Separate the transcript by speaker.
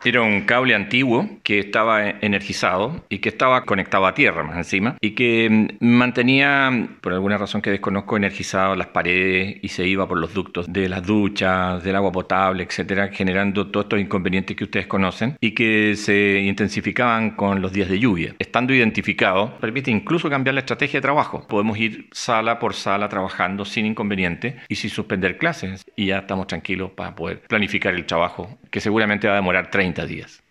Speaker 1: Era un cable antiguo que estaba energizado y que estaba conectado a tierra más encima y que mantenía, por alguna razón que desconozco, energizado las paredes y se iba por los ductos de las duchas, del agua potable, etcétera, generando todos estos inconvenientes que ustedes conocen y que se intensificaban con los días de lluvia. Estando identificado, permite incluso cambiar la estrategia de trabajo. Podemos ir sala por sala trabajando sin inconveniente y sin suspender clases y ya estamos tranquilos para poder planificar el trabajo, que seguramente va a demorar 30 días.